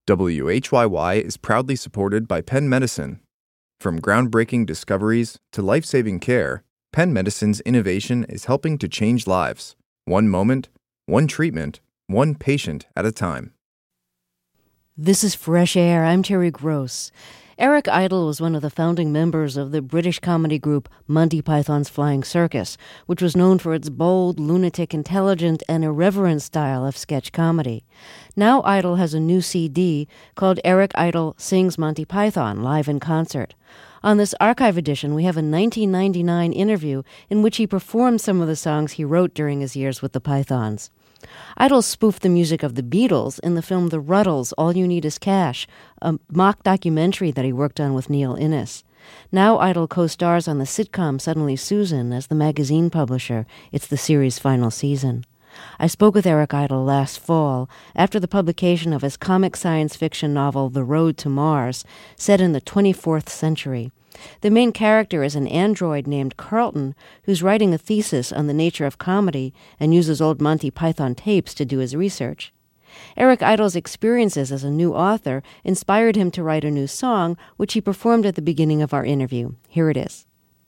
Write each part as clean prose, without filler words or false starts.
WHYY is proudly supported by Penn Medicine. From groundbreaking discoveries to life-saving care, Penn Medicine's innovation is helping to change lives. One moment, one treatment, one patient at a time. This is Fresh Air. I'm Terry Gross. Eric Idle was one of the founding members of the British comedy group Monty Python's Flying Circus, which was known for its bold, lunatic, intelligent, and irreverent style of sketch comedy. Now Idle has a new CD called Eric Idle Sings Monty Python live in concert. On this archive edition, we have a 1999 interview in which he performed some of the songs he wrote during his years with the Pythons. Idle spoofed the music of the Beatles in the film The Ruddles, All You Need Is Cash, a mock documentary that he worked on with Neil Innes. Now Idle co-stars on the sitcom Suddenly Susan as the magazine publisher. It's the series' final season. I spoke with Eric Idle last fall after the publication of his comic science fiction novel The Road to Mars, set in the 24th century. The main character is an android named Carlton who's writing a thesis on the nature of comedy and uses old Monty Python tapes to do his research. Eric Idle's experiences as a new author inspired him to write a new song, which he performed at the beginning of our interview. Here it is.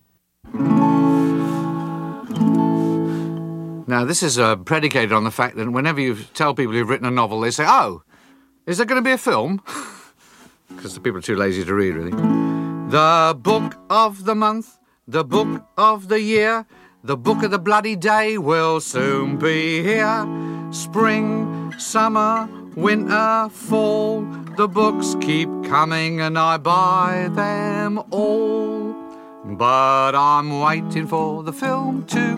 Now, this is predicated on the fact that whenever you tell people you've written a novel, they say, "Oh, is there going to be a film?" Because the people are too lazy to read, really. The book of the month, the book of the year, the book of the bloody day will soon be here. Spring, summer, winter, fall, the books keep coming and I buy them all. But I'm waiting for the film to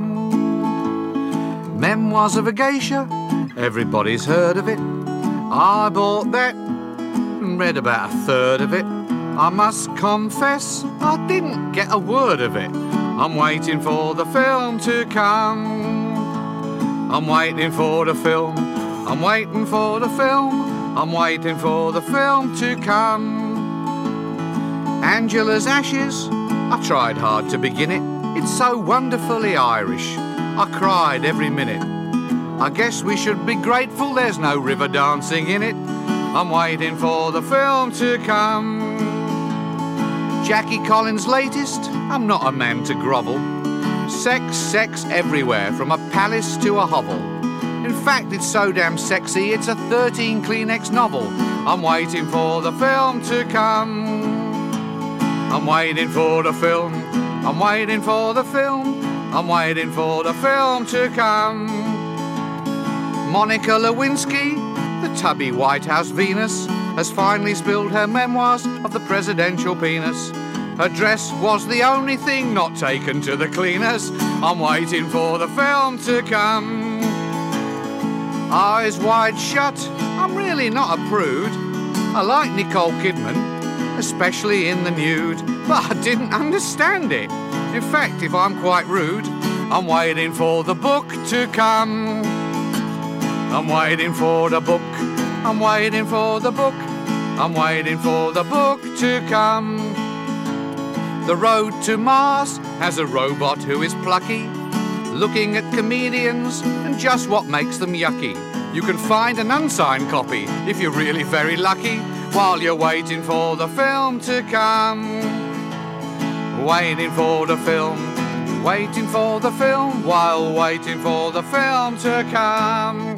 come. Memoirs of a Geisha, everybody's heard of it. I bought that and read about a third of it. I must confess, I didn't get a word of it. I'm waiting for the film to come. I'm waiting for the film. I'm waiting for the film. I'm waiting for the film to come. Angela's Ashes, I tried hard to begin it. It's so wonderfully Irish. I cried every minute. I guess we should be grateful there's no river dancing in it. I'm waiting for the film to come. Jackie Collins' latest, I'm not a man to grovel. Sex, sex everywhere, from a palace to a hovel. In fact, it's so damn sexy, it's a 13 Kleenex novel. I'm waiting for the film to come. I'm waiting for the film. I'm waiting for the film. I'm waiting for the film to come. Monica Lewinsky, the tubby White House Venus, has finally spilled her memoirs of the presidential penis. Her dress was the only thing not taken to the cleaners. I'm waiting for the film to come. Eyes wide shut, I'm really not a prude. I like Nicole Kidman, especially in the nude, but I didn't understand it. In fact, if I'm quite rude, I'm waiting for the book to come. I'm waiting for the book. I'm waiting for the book. I'm waiting for the book to come. The Road to Mars has a robot who is plucky, looking at comedians and just what makes them yucky. You can find an unsigned copy if you're really very lucky while you're waiting for the film to come. Waiting for the film, waiting for the film, while waiting for the film to come.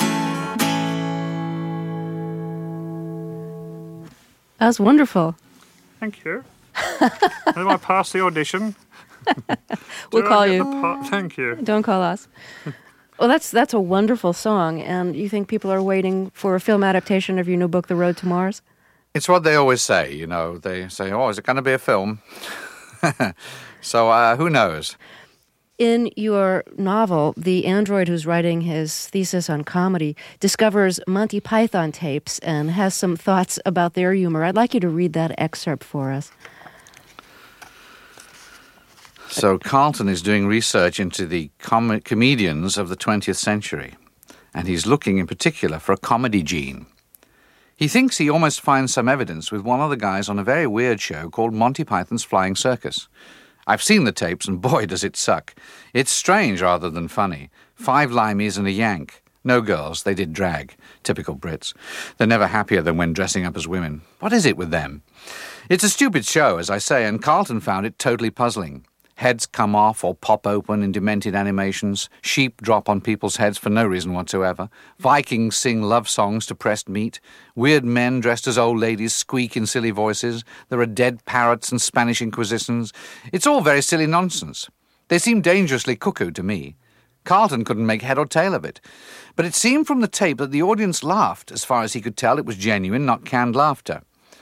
That was wonderful. Thank you. Did I pass the audition? We'll call you. Thank you. Don't call us. Well, that's a wonderful song, and you think people are waiting for a film adaptation of your new book, The Road to Mars? It's what they always say, you know. They say, "Oh, is it going to be a film?" So who knows? In your novel, the android who's writing his thesis on comedy discovers Monty Python tapes and has some thoughts about their humor. I'd like you to read that excerpt for us. So Carlton is doing research into the comedians of the 20th century, and he's looking in particular for a comedy gene. He thinks he almost finds some evidence with one of the guys on a very weird show called Monty Python's Flying Circus. I've seen the tapes, and boy, does it suck. It's strange rather than funny. 5 limeys and a Yank. No girls, they did drag. Typical Brits. They're never happier than when dressing up as women. What is it with them? It's a stupid show, as I say, and Carlton found it totally puzzling. Heads come off or pop open in demented animations. Sheep drop on people's heads for no reason whatsoever. Vikings sing love songs to pressed meat. Weird men dressed as old ladies squeak in silly voices. There are dead parrots and Spanish Inquisitions. It's all very silly nonsense. They seem dangerously cuckoo to me. Carlton couldn't make head or tail of it. But it seemed from the tape that the audience laughed. As far as he could tell, it was genuine, not canned laughter.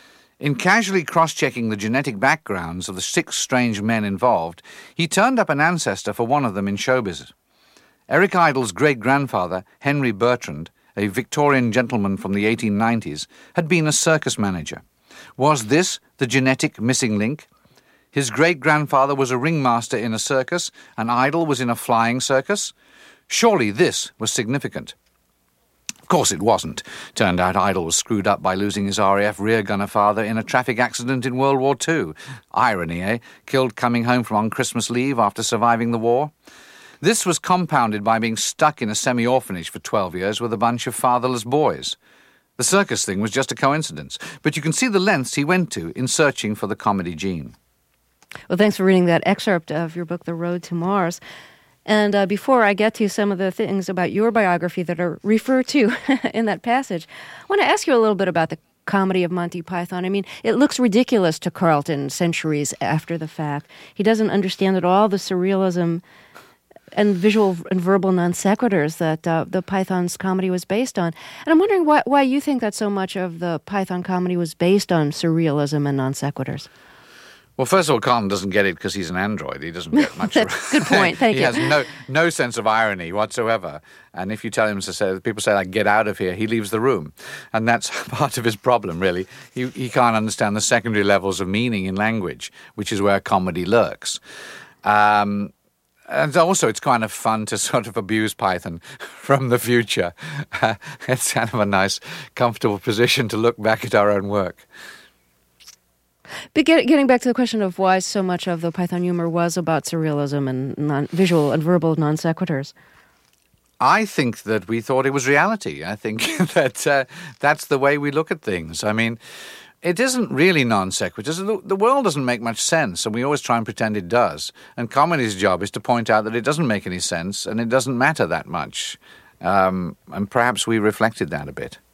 In casually cross-checking the genetic backgrounds of the 6 strange men involved, he turned up an ancestor for one of them in showbiz. Eric Idle's great-grandfather, Henry Bertrand, a Victorian gentleman from the 1890s, had been a circus manager. Was this the genetic missing link? His great-grandfather was a ringmaster in a circus, and Idle was in a flying circus. Surely this was significant. Of course it wasn't. Turned out Idle was screwed up by losing his RAF rear gunner father in a traffic accident in World War II. Irony, eh? Killed coming home from on Christmas leave after surviving the war. This was compounded by being stuck in a semi-orphanage for 12 years with a bunch of fatherless boys. The circus thing was just a coincidence, but you can see the lengths he went to in searching for the comedy gene. Well, thanks for reading that excerpt of your book, The Road to Mars. And before I get to some of the things about your biography that are referred to in that passage, I want to ask you a little bit about the comedy of Monty Python. I mean, it looks ridiculous to Carlton centuries after the fact. He doesn't understand at all the surrealism and visual and verbal non sequiturs that the Python's comedy was based on. And I'm wondering why you think that so much of the Python comedy was based on surrealism and non sequiturs. Well, first of all, Carlton doesn't get it because he's an android. He doesn't get much. That's a good point. Thank you. He has no sense of irony whatsoever. And if you tell him to say, people say, like, get out of here, he leaves the room. And that's part of his problem, really. He can't understand the secondary levels of meaning in language, which is where comedy lurks. And also, it's kind of fun to sort of abuse Python from the future. It's kind of a nice, comfortable position to look back at our own work. But getting back to the question of why so much of the Python humor was about surrealism and visual and verbal non sequiturs. I think that we thought it was reality. I think that that's the way we look at things. I mean, it isn't really non sequiturs. The world doesn't make much sense, and we always try and pretend it does. And comedy's job is to point out that it doesn't make any sense, and it doesn't matter that much. And perhaps we reflected that a bit.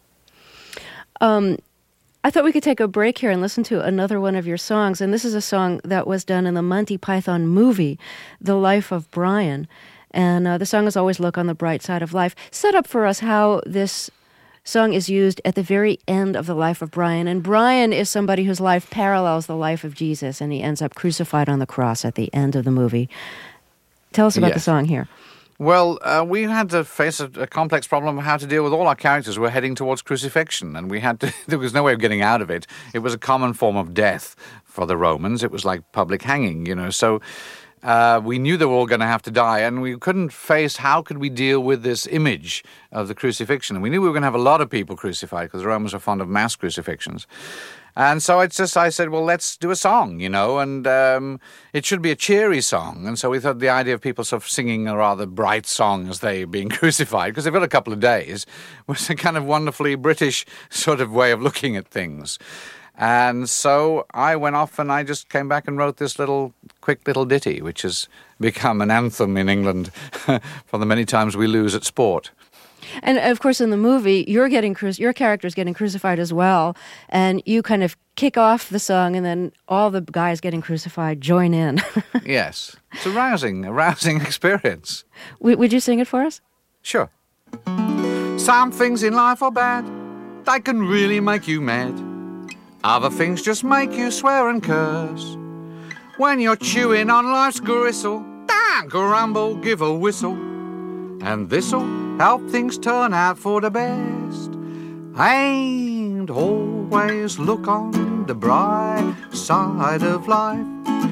I thought we could take a break here and listen to another one of your songs. And this is a song that was done in the Monty Python movie, The Life of Brian. And the song is Always Look on the Bright Side of Life. Set up for us how this song is used at the very end of the life of Brian. And Brian is somebody whose life parallels the life of Jesus, and he ends up crucified on the cross at the end of the movie. Tell us about the song here. Well, we had to face a complex problem of how to deal with all our characters who were heading towards crucifixion, and there was no way of getting out of it. It was a common form of death for the Romans. It was like public hanging, so we knew they were all going to have to die, and we couldn't face how could we deal with this image of the crucifixion. And we knew we were going to have a lot of people crucified because the Romans are fond of mass crucifixions. And so I said, well, let's do a song, and it should be a cheery song. And so we thought the idea of people sort of singing a rather bright song as they being crucified, because they've got a couple of days, was a kind of wonderfully British sort of way of looking at things. And so I went off and I just came back and wrote this quick little ditty, which has become an anthem in England for the many times we lose at sport. And, of course, in the movie, your character's getting crucified as well, and you kind of kick off the song, and then all the guys getting crucified join in. Yes. It's a rousing experience. Would you sing it for us? Sure. Some things in life are bad. They can really make you mad. Other things just make you swear and curse. When you're chewing on life's gristle, don't grumble, give a whistle. And this'll help things turn out for the best. And always look on the bright side of life.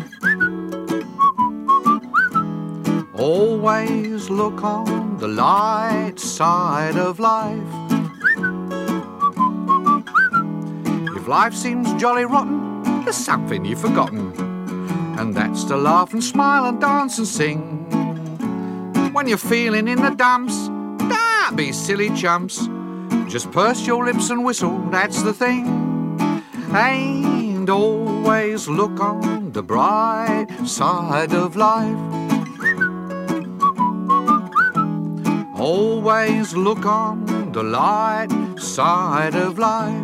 Always look on the light side of life. If life seems jolly rotten, there's something you've forgotten, and that's to laugh and smile and dance and sing. When you're feeling in the dumps, don't be silly chumps. Just purse your lips and whistle, that's the thing. And always look on the bright side of life. Always look on the light side of life.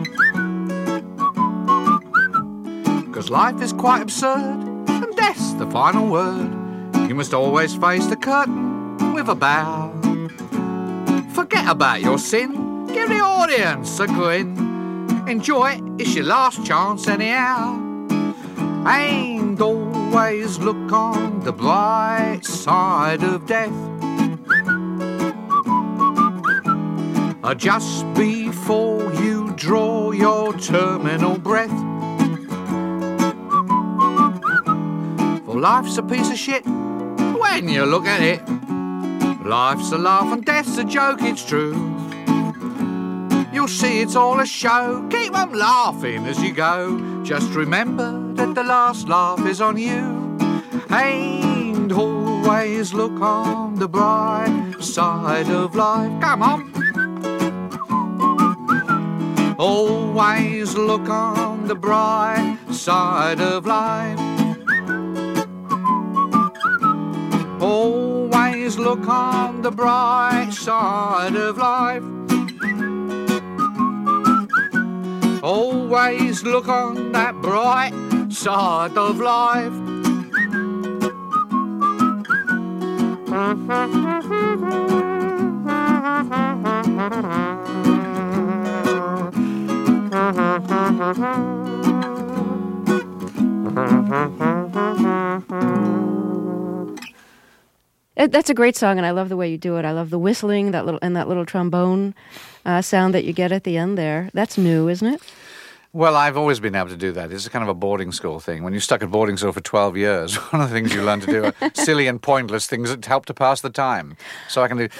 'Cause life is quite absurd, and death's the final word. You must always face the curtain with a bow. Forget about your sin, give the audience a grin. Enjoy it, it's your last chance anyhow. And always look on the bright side of death. Just before you draw your terminal breath. For life's a piece of shit when you look at it. Life's a laugh and death's a joke, it's true. You'll see it's all a show, keep them laughing as you go. Just remember that the last laugh is on you. And always look on the bright side of life. Come on. Always look on the bright side of life. Always look on the bright side of life. Always look on that bright side of life. That's a great song, and I love the way you do it. I love the whistling, that little trombone sound that you get at the end there. That's new, isn't it? Well, I've always been able to do that. It's kind of a boarding school thing. When you're stuck at boarding school for 12 years, one of the things you learn to do are silly and pointless things that help to pass the time. So I can do,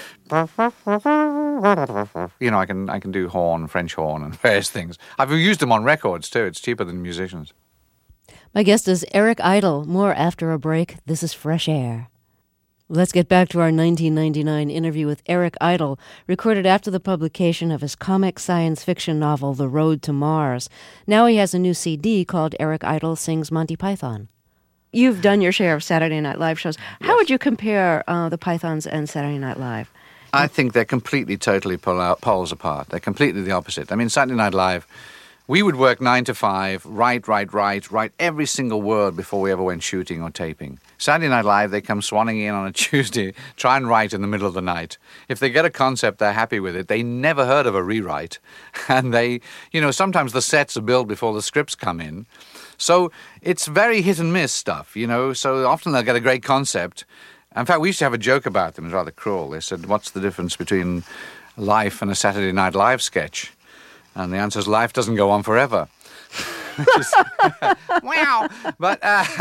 I can do horn, French horn, and various things. I've used them on records too. It's cheaper than musicians. My guest is Eric Idle. More after a break. This is Fresh Air. Let's get back to our 1999 interview with Eric Idle, recorded after the publication of his comic science fiction novel, The Road to Mars. Now he has a new CD called Eric Idle Sings Monty Python. You've done your share of Saturday Night Live shows. Yes. How would you compare the Pythons and Saturday Night Live? I think they're completely, totally poles apart. They're completely the opposite. I mean, Saturday Night Live, we would work 9 to 5, write every single word before we ever went shooting or taping. Saturday Night Live, they come swanning in on a Tuesday, try and write in the middle of the night. If they get a concept, they're happy with it. They never heard of a rewrite. And they, sometimes the sets are built before the scripts come in. So it's very hit and miss stuff, So often they'll get a great concept. In fact, we used to have a joke about them. It was rather cruel. They said, what's the difference between life and a Saturday Night Live sketch? And the answer is life doesn't go on forever. Wow! But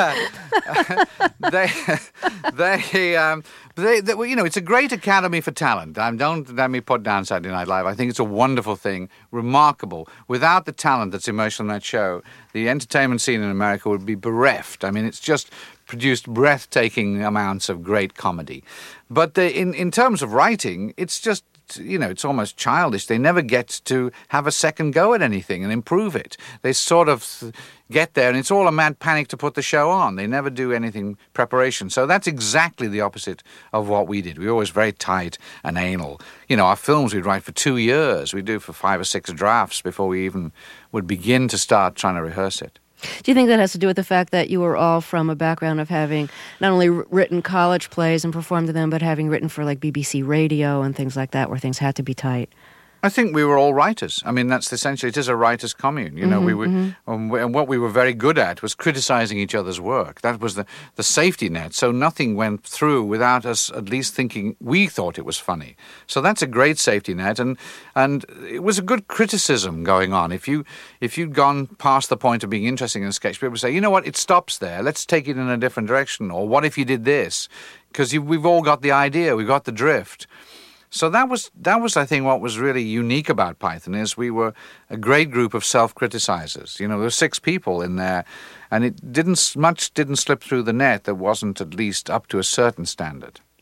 it's a great academy for talent. Don't let me put down Saturday Night Live. I think it's a wonderful thing, remarkable. Without the talent that's emotional in that show, the entertainment scene in America would be bereft. I mean, it's just produced breathtaking amounts of great comedy. But in terms of writing, it's just, it's almost childish. They never get to have a second go at anything and improve it. They sort of get there, and it's all a mad panic to put the show on. They never do anything preparation. So that's exactly the opposite of what we did. We were always very tight and anal. Our films we'd write for 2 years. We'd do for 5 or 6 drafts before we even would begin to start trying to rehearse it. Do you think that has to do with the fact that you were all from a background of having not only written college plays and performed them, but having written for like BBC Radio and things like that, where things had to be tight? I think we were all writers. I mean, that's essentially, it is a writer's commune. And what we were very good at was criticizing each other's work. That was the safety net. So nothing went through without us at least thinking we thought it was funny. So that's a great safety net. And it was a good criticism going on. If you'd gone past the point of being interesting in a sketch, people would say, you know what, it stops there. Let's take it in a different direction. Or what if you did this? Because we've all got the idea. We've got the drift. So that was, I think, what was really unique about Python is we were a great group of self-criticizers. There were 6 people in there, and it didn't slip through the net that wasn't at least up to a certain standard.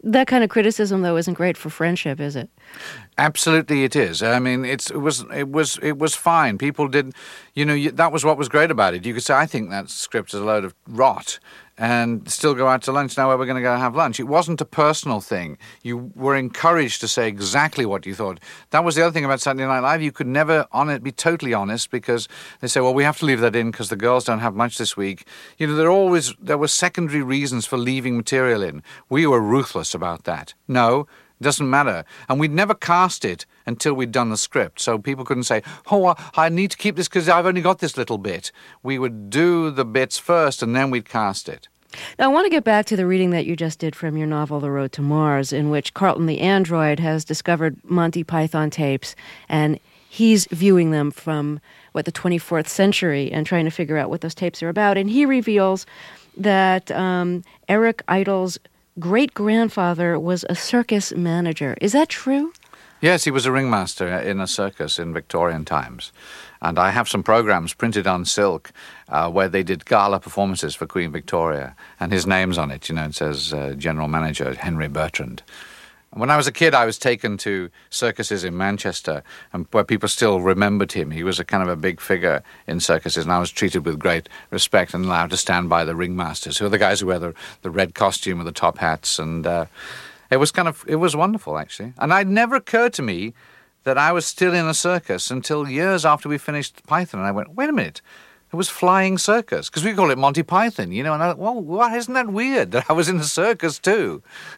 That kind of criticism, though, isn't great for friendship, is it? Absolutely, it is. I mean, it was fine. People did, that was what was great about it. You could say, I think that script is a load of rot, and still go out to lunch. Now where we're going to go have lunch. It wasn't a personal thing. You were encouraged to say exactly what you thought. That was the other thing about Saturday Night Live. You could never be totally honest, because they say, well, we have to leave that in because the girls don't have much this week. There were secondary reasons for leaving material in. We were ruthless about that. No, it doesn't matter. And we'd never cast it until we'd done the script. So people couldn't say, oh, I need to keep this because I've only got this little bit. We would do the bits first and then we'd cast it. Now, I want to get back to the reading that you just did from your novel, The Road to Mars, in which Carlton the android has discovered Monty Python tapes, and he's viewing them from, the 24th century and trying to figure out what those tapes are about. And he reveals that Eric Idle's great-grandfather was a circus manager. Is that true? Yes, he was a ringmaster in a circus in Victorian times. And I have some programs printed on silk where they did gala performances for Queen Victoria. And his name's on it, it says General Manager Henry Bertrand. When I was a kid, I was taken to circuses in Manchester, and where people still remembered him. He was a kind of a big figure in circuses, and I was treated with great respect and allowed to stand by the ringmasters, who are the guys who wear the red costume with the top hats. And it was wonderful, actually. And it never occurred to me that I was still in a circus until years after we finished Python. And I went, wait a minute. It was Flying Circus, because we call it Monty Python, and I thought, well, what, isn't that weird that I was in a circus too?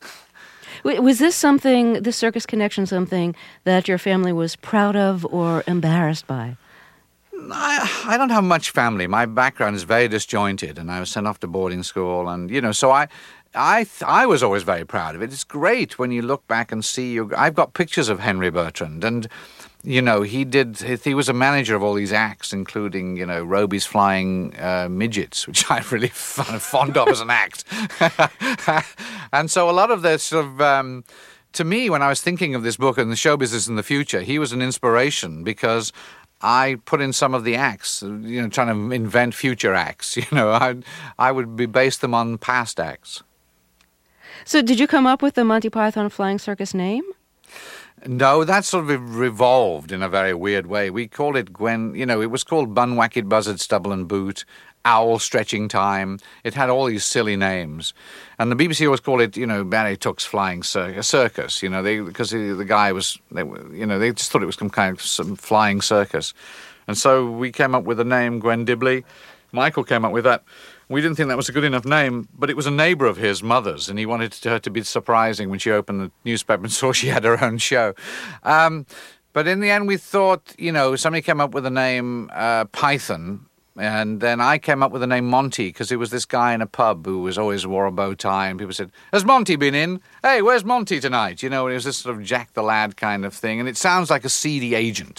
Was this circus connection, something that your family was proud of or embarrassed by? I don't have much family. My background is very disjointed, and I was sent off to boarding school, and, so I was always very proud of it. It's great when you look back and see I've got pictures of Henry Bertrand, and he was a manager of all these acts, including Roby's Flying Midgets, which I'm really fond of as an act. And so a lot of this sort of to me, when I was thinking of this book and the show business in the future, he was an inspiration, because I put in some of the acts, trying to invent future acts. I would base them on past acts. So did you come up with the Monty Python Flying Circus name? No, that sort of revolved in a very weird way. We called it it was called Bun, Wacket, Buzzard, Stubble and Boot, Owl, Stretching Time. It had all these silly names. And the BBC always called it, Barry Took's Flying Circus, because the guy was, they just thought it was some kind of some flying circus. And so we came up with the name Gwen Dibley. Michael came up with that. We didn't think that was a good enough name, but it was a neighbour of his mother's, and he wanted her to be surprising when she opened the newspaper and saw she had her own show. But in the end, we thought, somebody came up with the name Python, and then I came up with the name Monty, because it was this guy in a pub who always wore a bow tie, and people said, has Monty been in? Hey, where's Monty tonight? It was this sort of Jack the Lad kind of thing, and it sounds like a seedy agent.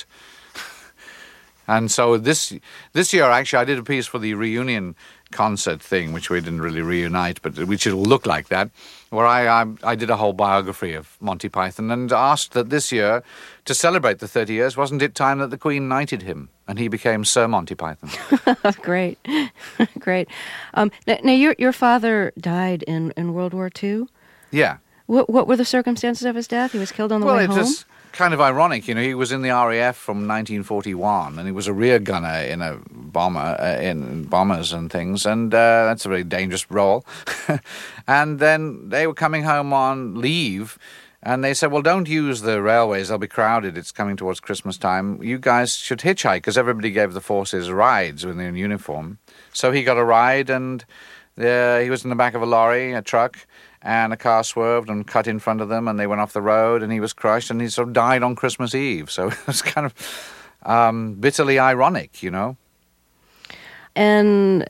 And so this year, actually, I did a piece for the reunion concert thing, which we didn't really reunite, but which it'll look like that, where I did a whole biography of Monty Python and asked that this year, to celebrate the 30 years, wasn't it time that the Queen knighted him and he became Sir Monty Python? Great. Great. Now your father died in World War II? Yeah. What were the circumstances of his death? He was killed on the way home? Well, it's just kind of ironic. He was in the RAF from 1941, and he was a rear gunner in a bomber, in bombers and things, and that's a very dangerous role. And then they were coming home on leave, and they said, well, don't use the railways, they'll be crowded, it's coming towards Christmas time. You guys should hitchhike, because everybody gave the forces rides when they're in uniform. So he got a ride, and he was in the back of a lorry, a truck, and a car swerved and cut in front of them, and they went off the road, and he was crushed, and he sort of died on Christmas Eve. So it was kind of bitterly ironic, And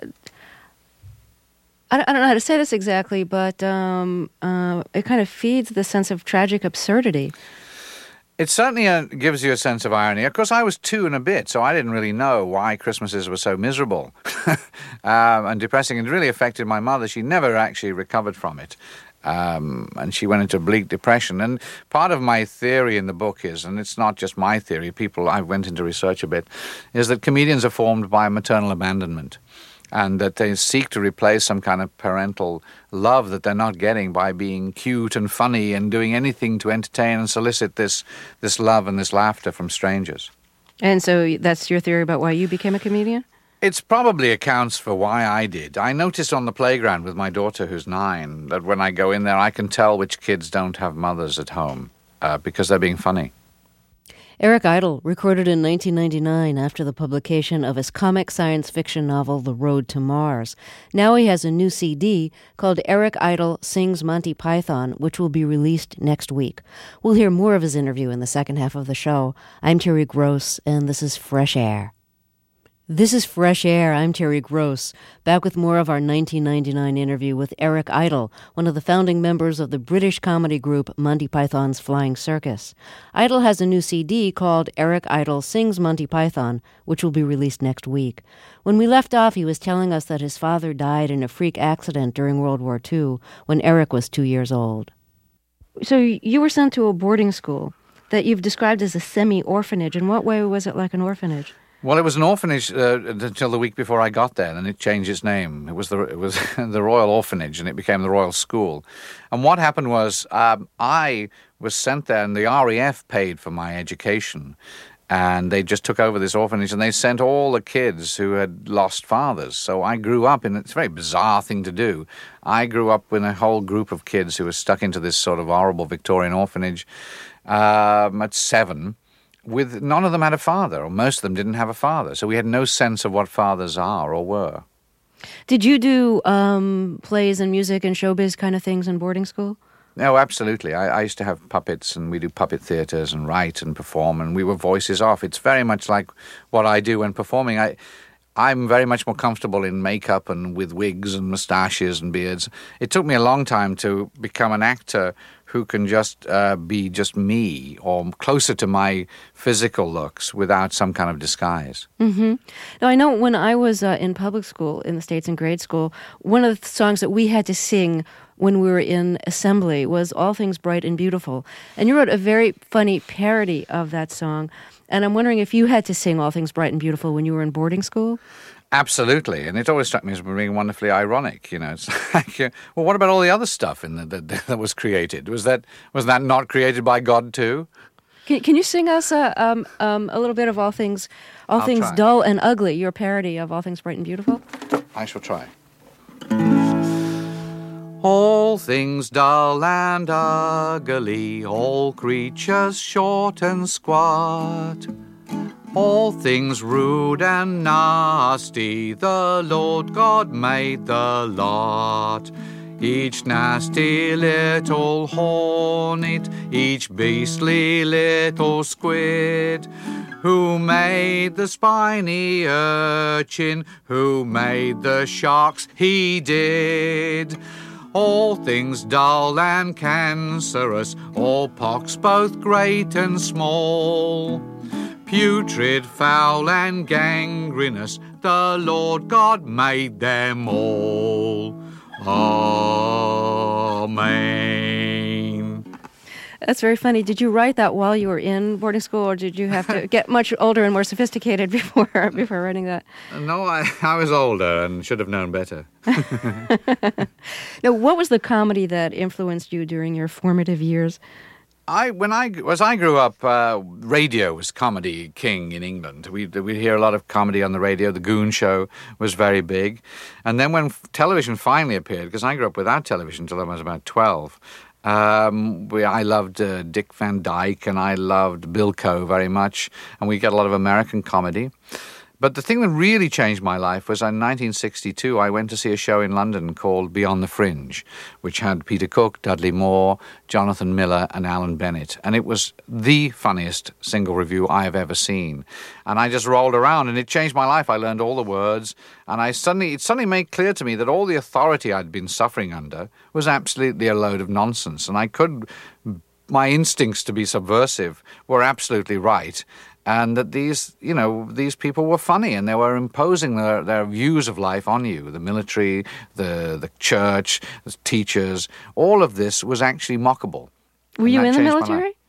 I don't know how to say this exactly, but it kind of feeds the sense of tragic absurdity. It certainly gives you a sense of irony. Of course, I was 2 and a bit, so I didn't really know why Christmases were so miserable and depressing. It really affected my mother. She never actually recovered from it, and she went into bleak depression. And part of my theory in the book is, and it's not just my theory, I went into research a bit, is that comedians are formed by maternal abandonment. and that they seek to replace some kind of parental love that they're not getting by being cute and funny and doing anything to entertain and solicit this love and this laughter from strangers. And so that's your theory about why you became a comedian? It's probably accounts for why I did. I noticed on the playground with my daughter, who's 9, that when I go in there, I can tell which kids don't have mothers at home because they're being funny. Eric Idle recorded in 1999 after the publication of his comic science fiction novel, The Road to Mars. Now he has a new CD called Eric Idle Sings Monty Python, which will be released next week. We'll hear more of his interview in the second half of the show. I'm Terry Gross, and this is Fresh Air. This is Fresh Air. I'm Terry Gross, back with more of our 1999 interview with Eric Idle, one of the founding members of the British comedy group Monty Python's Flying Circus. Idle has a new CD called Eric Idle Sings Monty Python, which will be released next week. When we left off, he was telling us that his father died in a freak accident during World War II when Eric was 2 years old. So you were sent to a boarding school that you've described as a semi-orphanage. In what way was it like an orphanage? Well, it was an orphanage until the week before I got there, and it changed its name. It was the Royal Orphanage, and it became the Royal School. And what happened was I was sent there, and the RAF paid for my education. And they just took over this orphanage, and they sent all the kids who had lost fathers. So I grew up in, it's a very bizarre thing to do. I grew up in a whole group of kids who were stuck into this sort of horrible Victorian orphanage at 7. With none of them had a father, or most of them didn't have a father. So we had no sense of what fathers are or were. Did you do plays and music and showbiz kind of things in boarding school? No, absolutely. I used to have puppets, and we do puppet theatres and write and perform, and we were voices off. It's very much like what I do when performing. I'm very much more comfortable in makeup and with wigs and moustaches and beards. It took me a long time to become an actor who can just be just me or closer to my physical looks without some kind of disguise. Mm-hmm. Now, I know when I was in public school in the States in grade school, one of the songs that we had to sing when we were in assembly was All Things Bright and Beautiful. And you wrote a very funny parody of that song. And I'm wondering if you had to sing All Things Bright and Beautiful when you were in boarding school? Absolutely, and it always struck me as being wonderfully ironic. You know, it's like, well, what about all the other stuff that was created? Was that not created by God too? Can you sing us a little bit of All Things Dull and Ugly, your parody of All Things Bright and Beautiful? I shall try. All things dull and ugly, all creatures short and squat. All things rude and nasty, the Lord God made the lot. Each nasty little hornet, each beastly little squid. Who made the spiny urchin, who made the sharks, he did. All things dull and cancerous, all pox both great and small. Putrid, foul, and gangrenous, the Lord God made them all. Amen. That's very funny. Did you write that while you were in boarding school, or did you have to get much older and more sophisticated before writing that? No, I was older and should have known better. Now, what was the comedy that influenced you during your formative years? As I grew up, radio was comedy king in England. We'd hear a lot of comedy on the radio. The Goon Show was very big. And then when television finally appeared, because I grew up without television until I was about 12, I loved Dick Van Dyke and I loved Bilko very much. And we got a lot of American comedy. But the thing that really changed my life was in 1962, I went to see a show in London called Beyond the Fringe, which had Peter Cook, Dudley Moore, Jonathan Miller, and Alan Bennett. And it was the funniest single review I have ever seen. And I just rolled around, and it changed my life. I learned all the words, and it suddenly made clear to me that all the authority I'd been suffering under was absolutely a load of nonsense. And my instincts to be subversive were absolutely right. And that these people were funny and they were imposing their views of life on you. The military, the church, the teachers, all of this was actually mockable. Were you in the military?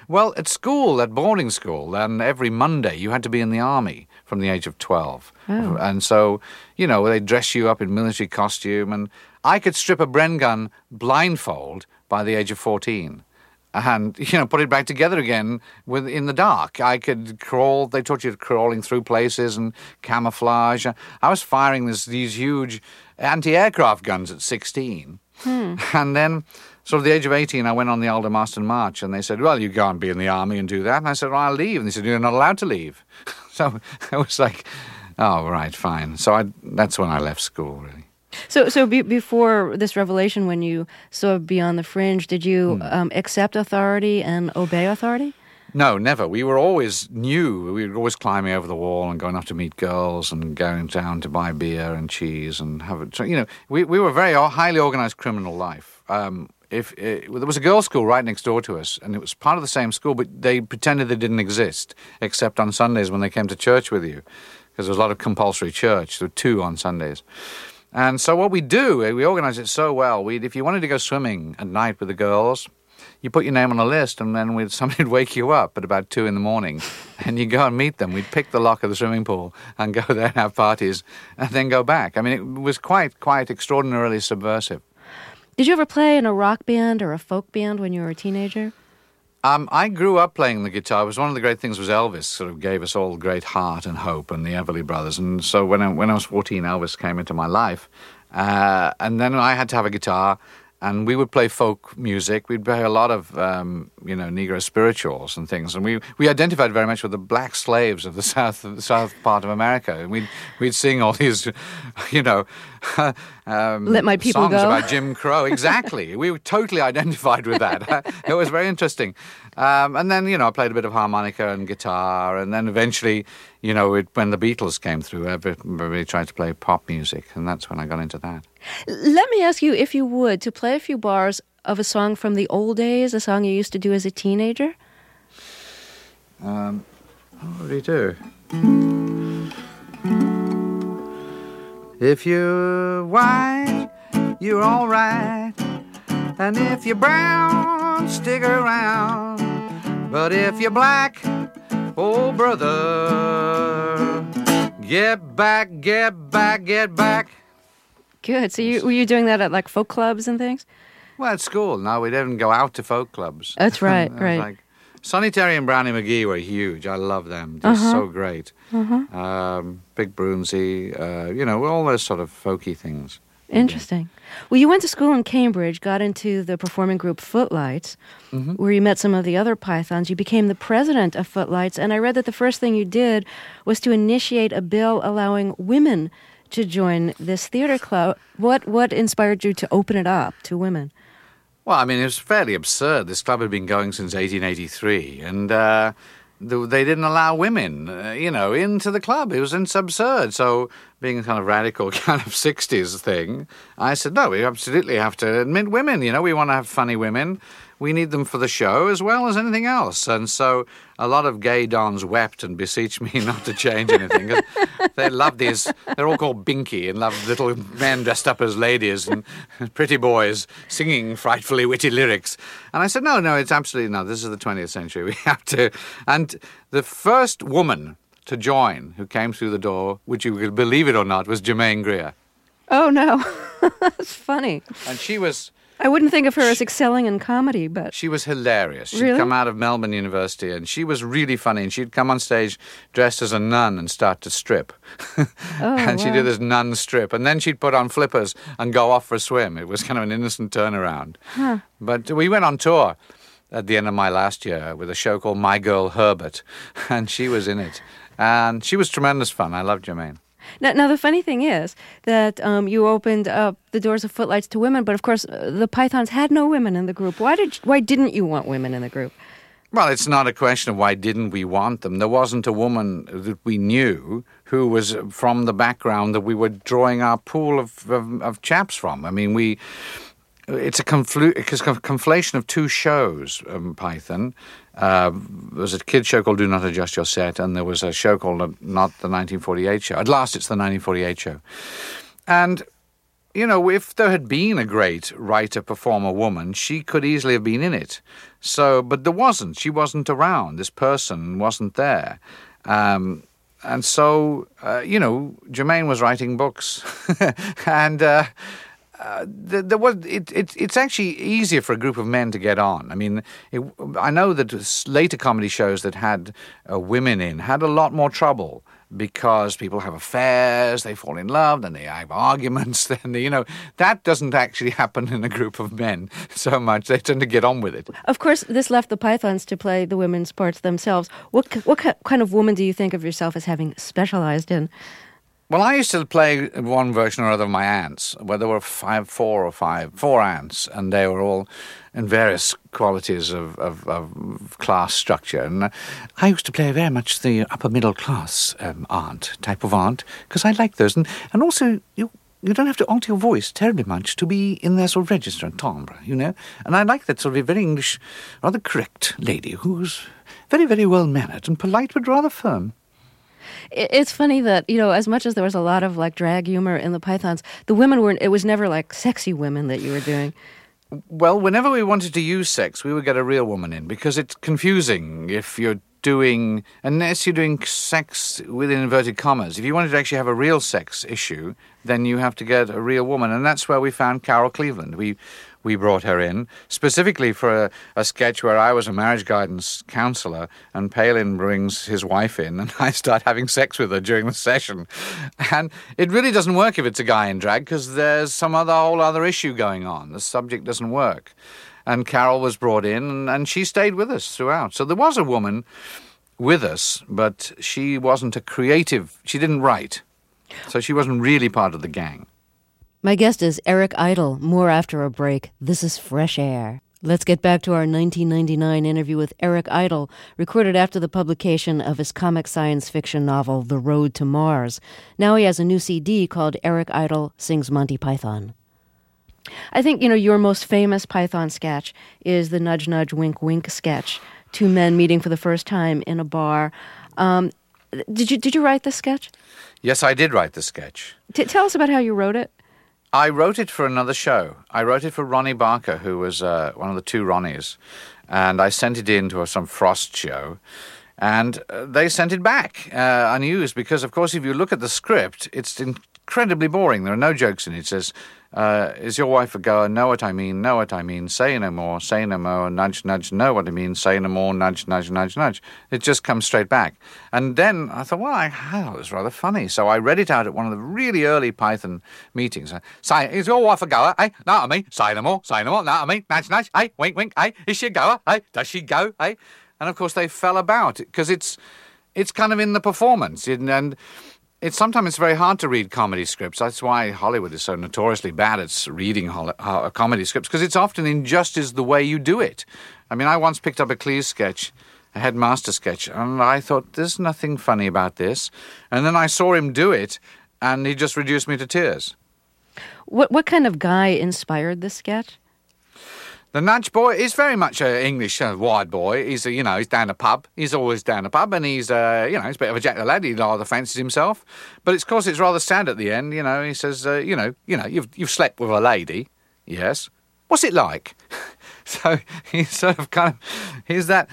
Well, at school, at boarding school, and every Monday you had to be in the army from the age of 12. Oh. And so, they'd dress you up in military costume, and I could strip a Bren gun blindfold by the age of 14. And, put it back together again in the dark. I could crawl. They taught you crawling through places and camouflage. I was firing these huge anti-aircraft guns at 16. And then, sort of the age of 18, I went on the Alder Marston March, and they said, well, you can't be in the army and do that. And I said, well, I'll leave. And they said, you're not allowed to leave. So I was like, oh, right, fine. So that's when I left school, really. So before this revelation, when you saw Beyond the Fringe, did you accept authority and obey authority? No, never. We were always new. We were always climbing over the wall and going off to meet girls and going down to buy beer and cheese and have it. We were a very highly organized criminal life. There was a girls' school right next door to us, and it was part of the same school, but they pretended they didn't exist, except on Sundays when they came to church with you, because there was a lot of compulsory church. There were 2 on Sundays. And so what we do, we organize it so well. If you wanted to go swimming at night with the girls, you put your name on a list, and then somebody would wake you up at about 2 in the morning, and you go and meet them. We'd pick the lock of the swimming pool and go there and have parties, and then go back. I mean, it was quite extraordinarily subversive. Did you ever play in a rock band or a folk band when you were a teenager? I grew up playing the guitar. It was one of the great things was Elvis sort of gave us all great heart and hope, and the Everly Brothers. And so when I was 14, Elvis came into my life. And then I had to have a guitar, and we would play folk music. We'd play a lot of, Negro spirituals and things. And we identified very much with the black slaves of the south part of America. And we'd sing all these, Let My People songs Go. about Jim Crow. Exactly. We were totally identified with that. It was very interesting. And then, I played a bit of harmonica and guitar. And then eventually, when the Beatles came through, everybody tried to play pop music. And that's when I got into that. Let me ask you, if you would, to play a few bars of a song from the old days, a song you used to do as a teenager? What would we do? If you're white, you're all right. And if you're brown, stick around. But if you're black, oh brother, get back, get back, get back. Good. So were you doing that at like folk clubs and things? Well, at school, no, we didn't go out to folk clubs. That's right, right. Like, Sonny Terry and Brownie McGee were huge. I love them. They're so great. Big Brunsey, all those sort of folky things. Interesting. Well, you went to school in Cambridge, got into the performing group Footlights, where you met some of the other Pythons. You became the president of Footlights, and I read that the first thing you did was to initiate a bill allowing women to join this theater club. What inspired you to open it up to women? Well, I mean, it was fairly absurd. This club had been going since 1883, and they didn't allow women, into the club. It was absurd. So, being a kind of radical kind of 60s thing, I said, no, we absolutely have to admit women. We want to have funny women. We need them for the show as well as anything else. And so a lot of gay dons wept and beseeched me not to change anything. 'Cause they love these, they're all called Binky, and love little men dressed up as ladies and pretty boys singing frightfully witty lyrics. And I said, no, it's absolutely not. This is the 20th century. We have to. And the first woman to join who came through the door, which you could believe it or not, was Germaine Greer. Oh, no. That's funny. And she was... I wouldn't think of her as excelling in comedy, but... She was hilarious. She'd Really? come out of Melbourne University, and she was really funny. And she'd come on stage dressed as a nun and start to strip. And she'd do this nun strip. And then she'd put on flippers and go off for a swim. It was kind of an innocent turnaround. But we went on tour at the end of my last year with a show called My Girl Herbert. And she was in it. And she was tremendous fun. I loved Germaine. Now, the funny thing is that you opened up the doors of Footlights to women, but of course the Pythons had no women in the group. Why didn't you want women in the group? Well, it's not a question of why didn't we want them. There wasn't a woman that we knew who was from the background that we were drawing our pool of chaps from. I mean, it's a conflation of two shows, Python. There was a kid's show called Do Not Adjust Your Set, and there was a show called Not the 1948 Show. At last, it's the 1948 Show. And you know, if there had been a great writer-performer woman, she could easily have been in it. So, but there wasn't. She wasn't around. This person wasn't there. And so, you know, Germaine was writing books. And it's actually easier for a group of men to get on. I mean, I know that later comedy shows that had women in had a lot more trouble, because people have affairs, they fall in love, then they have arguments, then, you know, that doesn't actually happen in a group of men so much. They tend to get on with it. Of course, this left the Pythons to play the women's parts themselves. What kind of woman do you think of yourself as having specialized in? Well, I used to play one version or other of my aunts, where there were four aunts, and they were all in various qualities of class structure. And I used to play very much the upper middle class type of aunt, because I like those. And also, you don't have to alter your voice terribly much to be in their sort of register and timbre, you know. And I like that sort of very English, rather correct lady who's very, very well-mannered and polite but rather firm. It's funny that, you know, as much as there was a lot of, like, drag humor in the Pythons, the women weren't, it was never, like, sexy women that you were doing. Well, whenever we wanted to use sex, we would get a real woman in, because it's confusing if you're doing, unless you're doing sex within inverted commas. If you wanted to actually have a real sex issue, then you have to get a real woman, and that's where we found Carol Cleveland. We brought her in specifically for a sketch where I was a marriage guidance counsellor and Palin brings his wife in and I start having sex with her during the session. And it really doesn't work if it's a guy in drag, because there's whole other issue going on. The subject doesn't work. And Carol was brought in and she stayed with us throughout. So there was a woman with us, but she wasn't a creative. She didn't write. So she wasn't really part of the gang. My guest is Eric Idle. More after a break. This is Fresh Air. Let's get back to our 1999 interview with Eric Idle, recorded after the publication of his comic science fiction novel, The Road to Mars. Now he has a new CD called Eric Idle Sings Monty Python. I think, you know, your most famous Python sketch is the Nudge Nudge Wink Wink sketch. Two men meeting for the first time in a bar. Did you write this sketch? Yes, I did write the sketch. Tell us about how you wrote it. I wrote it for another show. I wrote it for Ronnie Barker, who was one of the two Ronnies. And I sent it in to some Frost show. And they sent it back unused because, of course, if you look at the script, it's incredibly boring. There are no jokes in it. It says, is your wife a goer? Know what I mean, know what I mean. Say no more, nudge, nudge, know what I mean. Say no more, nudge, nudge, nudge, nudge. It just comes straight back. And then I thought, well, that was rather funny. So I read it out at one of the really early Python meetings. Say, is your wife a goer? Know what I mean? Say no more, know what I mean. Nudge, nudge, wink, wink, is she a goer? Does she go? And of course they fell about because it's kind of in the performance. And it's sometimes very hard to read comedy scripts. That's why Hollywood is so notoriously bad at reading comedy scripts, because it's often in just as the way you do it. I mean, I once picked up a Cleese sketch, a Headmaster sketch, and I thought, there's nothing funny about this. And then I saw him do it, and he just reduced me to tears. What kind of guy inspired this sketch? The Nudge Boy is very much an English wide boy. He's he's down the pub. He's always down the pub, and he's he's a bit of a jack the lad. He rather fancies himself, but of course it's rather sad at the end. He says, you've slept with a lady, yes. What's it like? So he's sort of he's that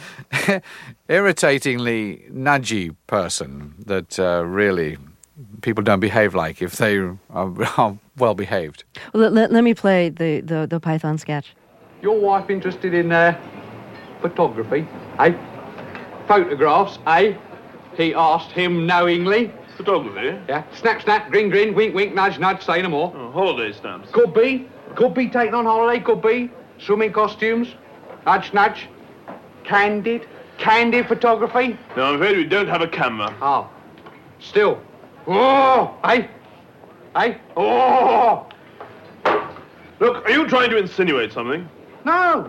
irritatingly nudgy person that really people don't behave like if they are well behaved. Well, let me play the Python sketch. Your wife interested in photography, Photographs, He asked him knowingly. Photography? Yeah. Snap, snap, grin, grin, wink, wink, nudge, nudge, say no more. Oh, holiday stamps. Could be taken on holiday, could be. Swimming costumes, nudge, nudge. Candid photography. No, I'm afraid we don't have a camera. Oh. Still. Oh, Oh. Look, are you trying to insinuate something? No.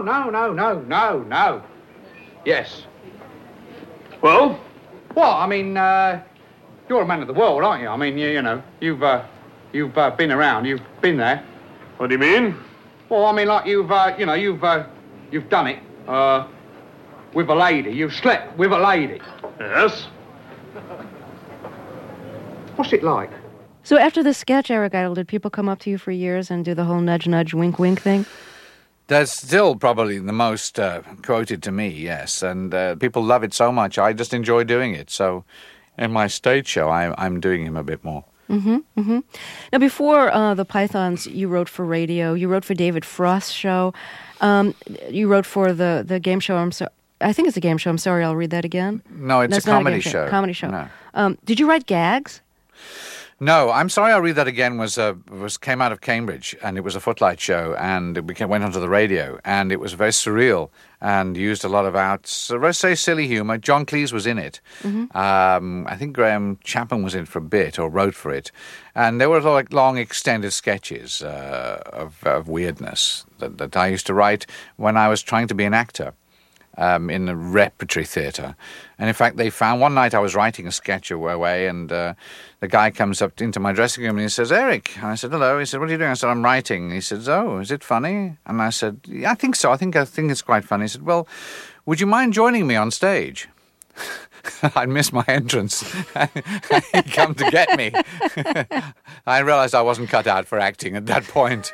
Yes. Well? Well, I mean, you're a man of the world, aren't you? I mean, you've been around, you've been there. What do you mean? Well, I mean, like you've done it, with a lady. You've slept with a lady. Yes. What's it like? So after the sketch, Eric Idle, did people come up to you for years and do the whole nudge, nudge, wink, wink thing? That's still probably the most quoted to me, yes. And people love it so much. I just enjoy doing it. So in my stage show, I'm doing him a bit more. Mm-hmm, mm-hmm. Now, before the Pythons, you wrote for radio. You wrote for David Frost's show. You wrote for the game show. I think it's a game show. I'm sorry, I'll read that again. No, it's a comedy show. Comedy show. No. Did you write gags? No, I'm sorry, I'll read that again. Came out of Cambridge, and it was a Footlight show, and it went onto the radio, and it was very surreal and used a lot of let's say silly humour. John Cleese was in it. Mm-hmm. I think Graham Chapman was in it for a bit, or wrote for it, and there were like long extended sketches of weirdness that I used to write when I was trying to be an actor. In the repertory theatre. And in fact, they found one night I was writing a sketch away, and the guy comes up into my dressing room and he says, "Eric." And I said, "Hello." He said, "What are you doing?" I said, "I'm writing." He said, "Oh, is it funny?" And I said, "Yeah, I think so. I think it's quite funny." He said, "Well, would you mind joining me on stage?" I'd missed my entrance. He'd come to get me. I realised I wasn't cut out for acting at that point.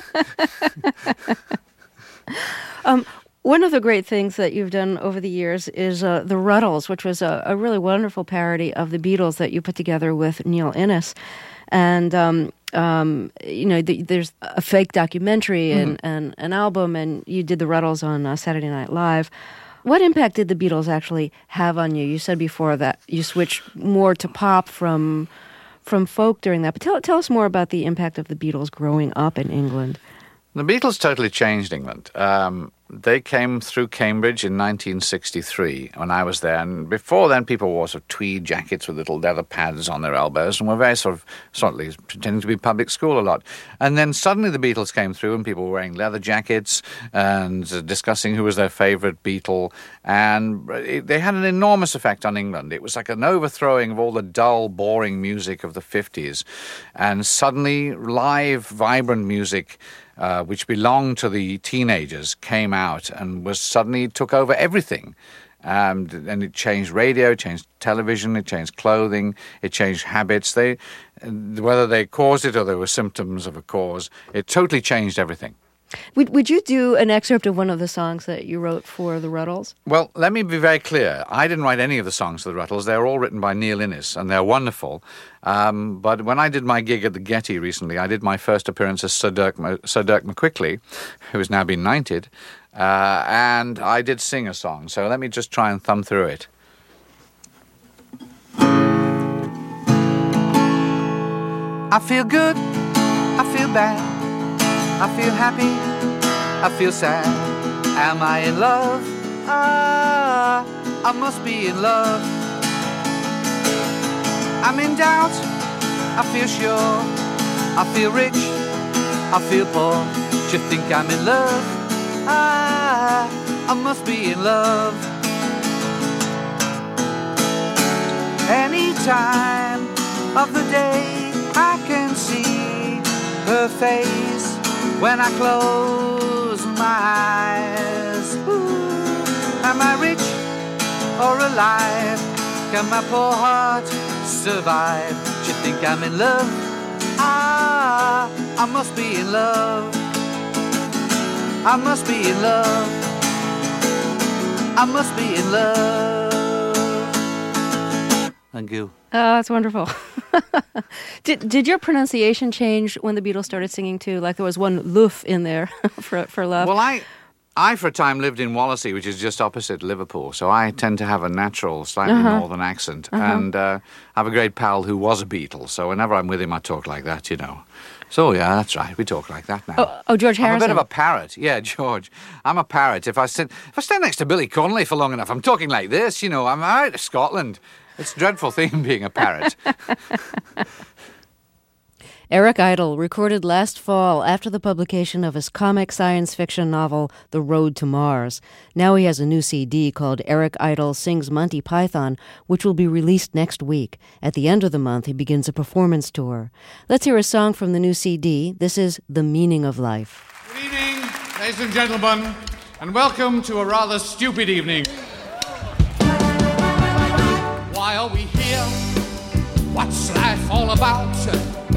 One of the great things that you've done over the years is The Ruddles, which was a really wonderful parody of the Beatles that you put together with Neil Innes. And, there's a fake documentary and an album, and you did The Ruddles on Saturday Night Live. What impact did the Beatles actually have on you? You said before that you switched more to pop from folk during that. But tell us more about the impact of the Beatles growing up in England. The Beatles totally changed England. They came through Cambridge in 1963 when I was there, and before then people wore sort of tweed jackets with little leather pads on their elbows and were very sort of pretending to be public school a lot. And then suddenly the Beatles came through and people were wearing leather jackets and discussing who was their favourite Beatle, and they had an enormous effect on England. It was like an overthrowing of all the dull, boring music of the 50s, and suddenly live, vibrant music which belonged to the teenagers, came out and suddenly took over everything. And it changed radio, it changed television, it changed clothing, it changed habits. Whether they caused it or there were symptoms of a cause, it totally changed everything. Would you do an excerpt of one of the songs that you wrote for the Ruddles? Well, let me be very clear. I didn't write any of the songs for the Ruddles. They're all written by Neil Innes, and they're wonderful. But when I did my gig at the Getty recently, I did my first appearance as Sir Dirk McQuickley, who has now been knighted, and I did sing a song. So let me just try and thumb through it. I feel good, I feel bad, I feel happy, I feel sad. Am I in love? I must be in love. I'm in doubt, I feel sure. I feel rich, I feel poor. Do you think I'm in love? I must be in love. Any time of the day I can see her face when I close my eyes. Ooh. Am I rich or alive? Can my poor heart survive? Do you think I'm in love? I must be in love. I must be in love. I must be in love. Thank you. Oh, that's wonderful. Did your pronunciation change when the Beatles started singing too? Like there was one loof in there for love. Well, I for a time lived in Wallasey, which is just opposite Liverpool, so I tend to have a natural, slightly northern accent, and I have a great pal who was a Beatle, so whenever I'm with him I talk like that, you know. So yeah, that's right, we talk like that now. Oh, George Harrison. I'm a bit of a parrot. Yeah, George. I'm a parrot. If I stand next to Billy Connolly for long enough, I'm talking like this, you know. I'm out of Scotland. It's a dreadful thing being a parrot. Eric Idle recorded last fall after the publication of his comic science fiction novel, The Road to Mars. Now he has a new CD called Eric Idle Sings Monty Python, which will be released next week. At the end of the month, he begins a performance tour. Let's hear a song from the new CD. This is The Meaning of Life. Good evening, ladies and gentlemen, and welcome to a rather stupid evening. Why are we here? What's life all about?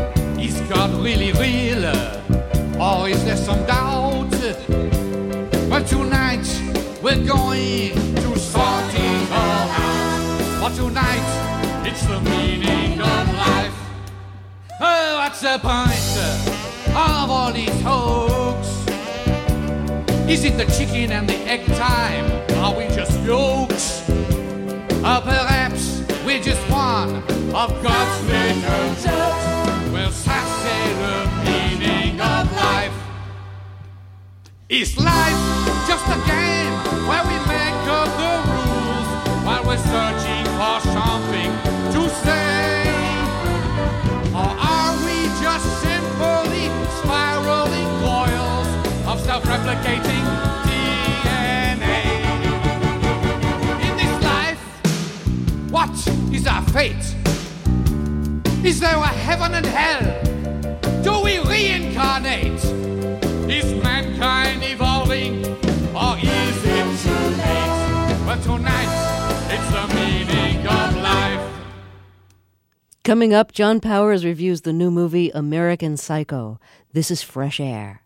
Is God really real? Or is there some doubt? But tonight we're going to sort it all out. For tonight it's the meaning of life. Oh, what's the point of all these hopes? Is it the chicken and the egg time? Are we just yokes? Or perhaps we're just one of God's little jokes? Well, say the meaning of life. Is life just a game where we make up the rules while we're searching for something to say? Or are we just simply spiraling coils of self-replicating DNA? In this life, what is our fate? Is there a heaven and hell? Do we reincarnate? Is mankind evolving, or is it too late? But tonight, it's the meaning of life. Coming up, John Powers reviews the new movie American Psycho. This is Fresh Air.